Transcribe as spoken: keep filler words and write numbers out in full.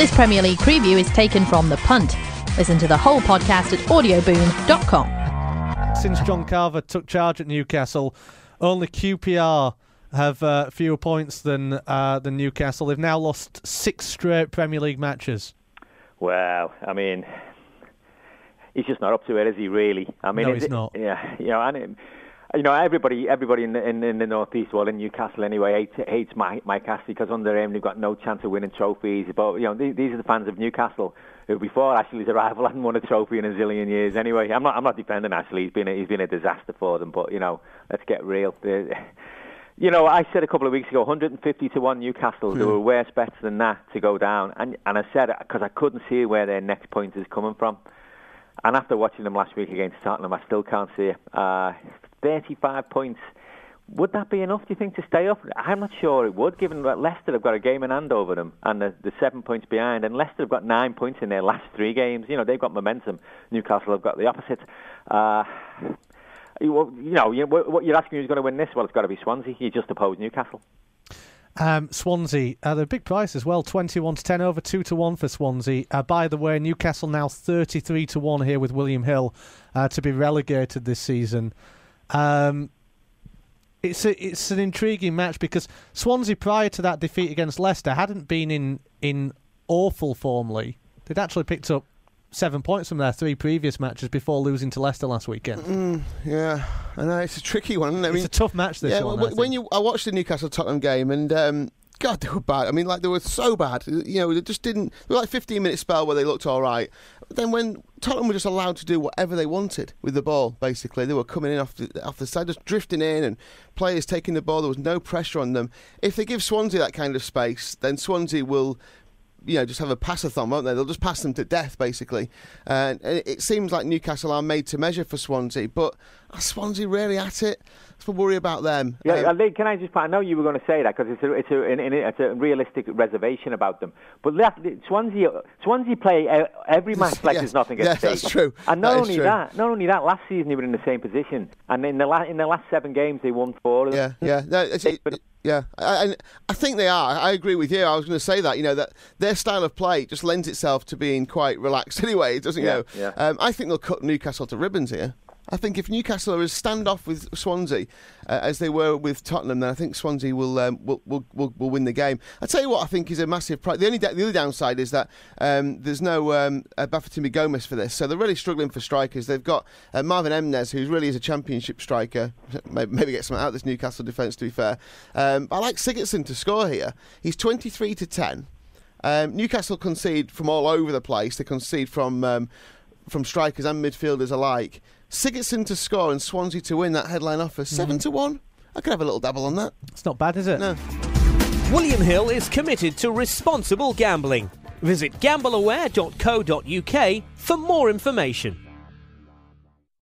This Premier League preview is taken from The Punt. Listen to the whole podcast at audioboom dot com. Since John Carver took charge at Newcastle, only Q P R have uh, fewer points than uh, than Newcastle. They've now lost six straight Premier League matches. Well, I mean, he's just not up to it, is he? Really? I mean, no, he's it, not. Yeah, you know, and it, you know, everybody, everybody in the, in, in the northeast, well, in Newcastle anyway, hates, hates Mike, Mike Astley because under him they've got no chance of winning trophies. But you know, these, these are the fans of Newcastle who, before Ashley's arrival, hadn't won a trophy in a zillion years. Anyway, I'm not, I'm not defending Ashley. He's been, a, he's been a disaster for them. But you know, let's get real. They're, You know, I said a couple of weeks ago, one hundred fifty to one Newcastle. Hmm. There were worse bets than that to go down. And and I said it because I couldn't see where their next point is coming from. And after watching them last week against Tottenham, I still can't see it. Uh, thirty-five points. Would that be enough, do you think, to stay up? I'm not sure it would, given that Leicester have got a game in hand over them and the, the seven points behind. And Leicester have got nine points in their last three games. You know, they've got momentum. Newcastle have got the opposite. Uh... You know, what you're asking who's going to win this? Well, it's got to be Swansea. You just oppose Newcastle. Um, Swansea, uh, they're a big price as well, twenty-one to ten, over two to one for Swansea. Uh, by the way, Newcastle now thirty-three to one here with William Hill uh, to be relegated this season. Um, it's a, it's an intriguing match because Swansea, prior to that defeat against Leicester, hadn't been in, in awful form. Lee. They'd actually picked up seven points from their three previous matches before losing to Leicester last weekend. Mm, yeah, I know, it's a tricky one, isn't it? I mean, it's a tough match this yeah, one. When, when you, I watched the Newcastle-Tottenham game and, um, God, they were bad. I mean, like, they were so bad. You know, they just didn't... They were like a fifteen-minute spell where they looked all right. But then when Tottenham were just allowed to do whatever they wanted with the ball, basically, they were coming in off the, off the side, just drifting in and players taking the ball. There was no pressure on them. If they give Swansea that kind of space, then Swansea will... you know, just have a pass-a-thon, won't they? They'll just pass them to death, basically. Uh, and it seems like Newcastle are made to measure for Swansea, but are Swansea really at it? Let's worry about them. Yeah, um, Lee, can I just... I know you were going to say that because it's a, it's, a, it's a realistic reservation about them. But that, Swansea Swansea play every match like yes, there's nothing at yes, stake. that's true. And not that only true. that, not only that, last season they were in the same position. And in the, la- in the last seven games, they won four of them. Yeah, yeah. No, it's, it, it, Yeah, and I think they are. I agree with you. I was going to say that, you know, that their style of play just lends itself to being quite relaxed anyway, doesn't it? Yeah, you know? yeah. Um, I think they'll cut Newcastle to ribbons here. I think if Newcastle are as standoff with Swansea uh, as they were with Tottenham, then I think Swansea will, um, will, will will will win the game. I tell you what, I think is a massive price. The only da- the other downside is that um, there's no um, uh, Bafétimbi Gomes for this, so they're really struggling for strikers. They've got uh, Marvin Emnes, who really is a championship striker. Maybe, maybe get something out of this Newcastle defence, to be fair. Um, I like Sigurdsson to score here. He's twenty-three to ten. Um, Newcastle concede from all over the place. They concede from um, from strikers and midfielders alike. Sigurdsson to score and Swansea to win, that headline offer, seven to one. I could have a little dabble on that. It's not bad, is it? No. William Hill is committed to responsible gambling. Visit gamble aware dot co dot uk for more information.